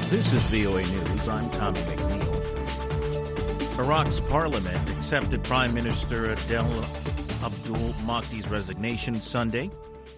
This is VOA News. I'm Tommy McNeil. Iraq's parliament accepted Prime Minister Adel Abdul Mahdi's resignation Sunday.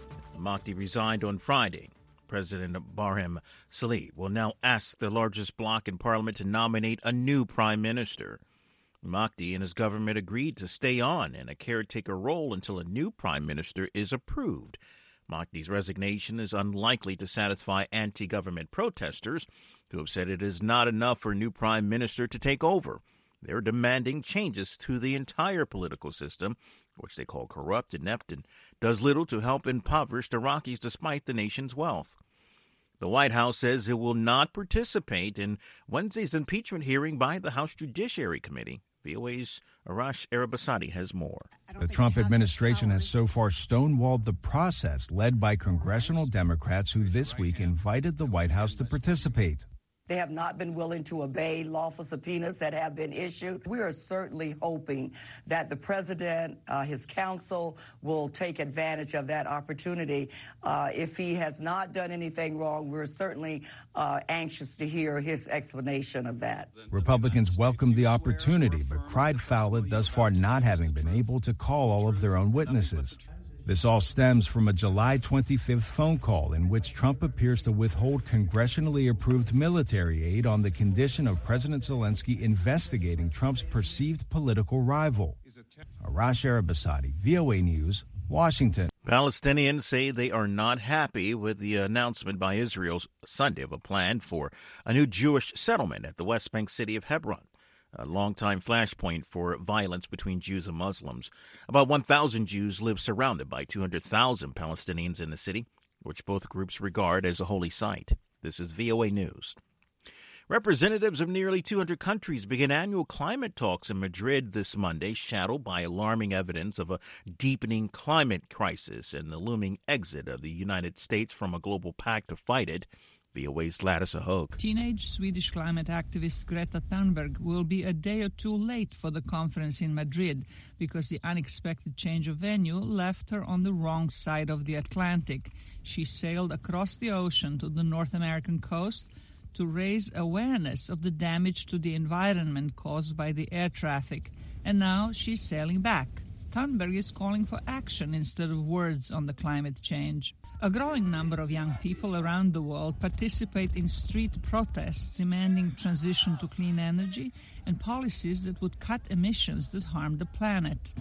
Mahdi resigned on Friday. President Barham Salih will now ask the largest bloc in parliament to nominate a new prime minister. Mahdi and his government agreed to stay on in a caretaker role until a new prime minister is approved. Mahdi's resignation is unlikely to satisfy anti-government protesters who have said it is not enough for a new prime minister to take over. They're demanding changes to the entire political system, which they call corrupt, inept, and does little to help impoverished Iraqis despite the nation's wealth. The White House says it will not participate in Wednesday's impeachment hearing by the House Judiciary Committee. VOA's Arash Arabasadi has more. The Trump administration has so far stonewalled the process led by congressional Democrats who this week invited the White House to participate. They have not been willing to obey lawful subpoenas that have been issued. We are certainly hoping that the president, his counsel, will take advantage of that opportunity. If he has not done anything wrong, we're certainly anxious to hear his explanation of that. Republicans welcomed the opportunity, but cried foul at thus far not having been able to call all of their own witnesses. This all stems from a July 25th phone call in which Trump appears to withhold congressionally approved military aid on the condition of President Zelensky investigating Trump's perceived political rival. Arash Arabasadi, VOA News, Washington. Palestinians say they are not happy with the announcement by Israel Sunday of a plan for a new Jewish settlement at the West Bank city of Hebron, a longtime flashpoint for violence between Jews and Muslims. About 1,000 Jews live surrounded by 200,000 Palestinians in the city, which both groups regard as a holy site. This is VOA News. Representatives of nearly 200 countries begin annual climate talks in Madrid this Monday, shadowed by alarming evidence of a deepening climate crisis and the looming exit of the United States from a global pact to fight it. VOA's Larissa Hogue. Teenage Swedish climate activist Greta Thunberg will be a day or two late for the conference in Madrid because the unexpected change of venue left her on the wrong side of the Atlantic. She sailed across the ocean to the North American coast to raise awareness of the damage to the environment caused by the air traffic, and now she's sailing back. Thunberg is calling for action instead of words on the climate change. A growing number of young people around the world participate in street protests demanding transition to clean energy and policies that would cut emissions that harm the planet.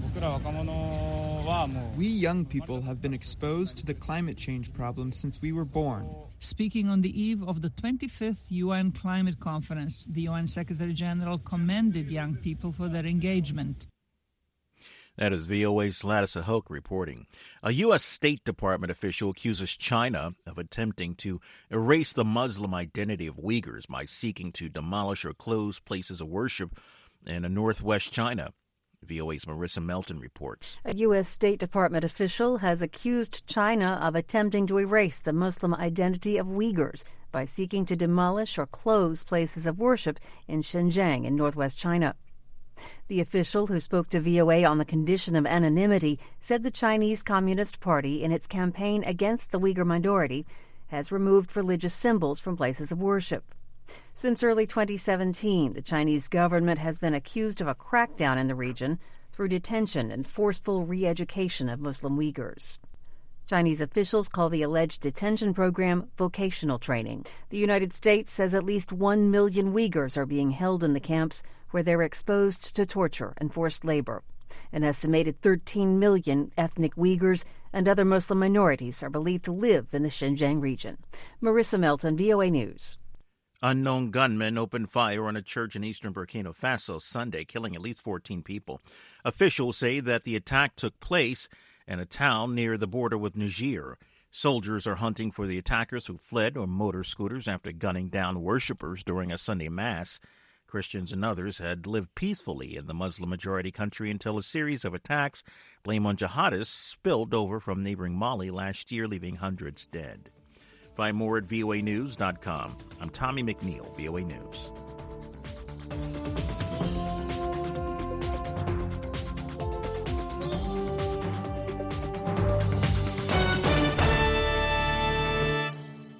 We young people have been exposed to the climate change problem since we were born. Speaking on the eve of the 25th UN Climate Conference, the UN Secretary General commended young people for their engagement. That is VOA's Larissa Hogue reporting. A U.S. State Department official accuses China of attempting to erase the Muslim identity of Uyghurs by seeking to demolish or close places of worship in northwest China. VOA's Marissa Melton reports. A U.S. State Department official has accused China of attempting to erase the Muslim identity of Uyghurs by seeking to demolish or close places of worship in Xinjiang in northwest China. The official, who spoke to VOA on the condition of anonymity, said the Chinese Communist Party, in its campaign against the Uyghur minority, has removed religious symbols from places of worship. Since early 2017, the Chinese government has been accused of a crackdown in the region through detention and forceful re-education of Muslim Uyghurs. Chinese officials call the alleged detention program vocational training. The United States says at least 1 million Uyghurs are being held in the camps where they're exposed to torture and forced labor. An estimated 13 million ethnic Uyghurs and other Muslim minorities are believed to live in the Xinjiang region. Marissa Melton, VOA News. Unknown gunmen opened fire on a church in eastern Burkina Faso Sunday, killing at least 14 people. Officials say that the attack took place in a town near the border with Niger. Soldiers are hunting for the attackers who fled on motor scooters after gunning down worshippers during a Sunday Mass. Christians and others had lived peacefully in the Muslim-majority country until a series of attacks, blame on jihadists, spilled over from neighboring Mali last year, leaving hundreds dead. Find more at voanews.com. I'm Tommy McNeil, VOA News.